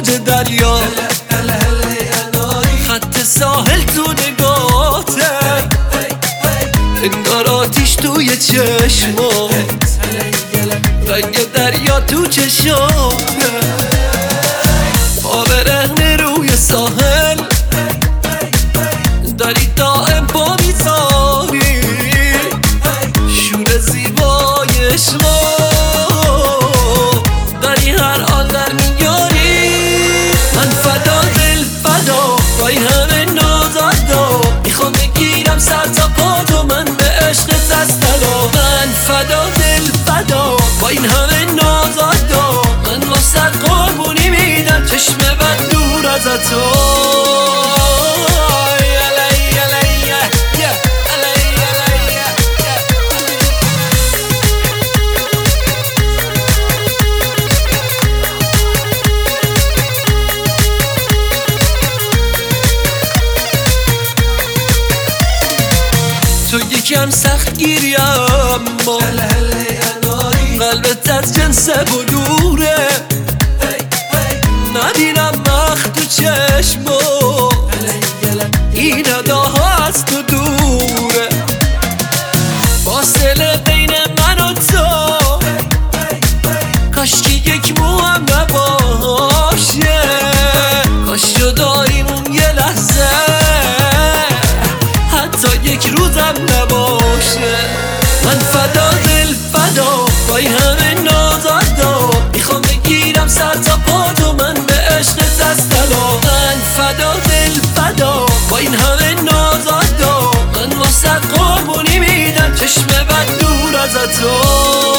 موج دریا، خط ساحل تو نگاته، انگار آتیش توی چشمات، رنگ دریا تو چشاته، پا برهنه روی ساحل داری دائم پا میذاری، شور زیبای عشقا داری هر آن در میاری. من فدا دل فدا با این همه نازادا، میخوام بگیرم سر تا پا تو، من به عشقت هستم. من فدا دل فدا با این همه نازادا، من واسه قربونی میدم چشم بد دور از تو. تو یکم سخت گیری اما قلبت از جنس بلوره، ندیدم مخت تو چشمو این اداها از تو دوره، فاصله بین من و تو کاشکی یک مو هم نباشه، کاش جداییم اون یه لحظه حتی یک روزم نباشه. من فدا دل فدا با این همه نازادا، میخوام بگیرم سر تا پا تو، من به عشقت هستم. من فدا دل فدا با این همه نازادا، من واسه قربونی میدم چشم بد دور از تو.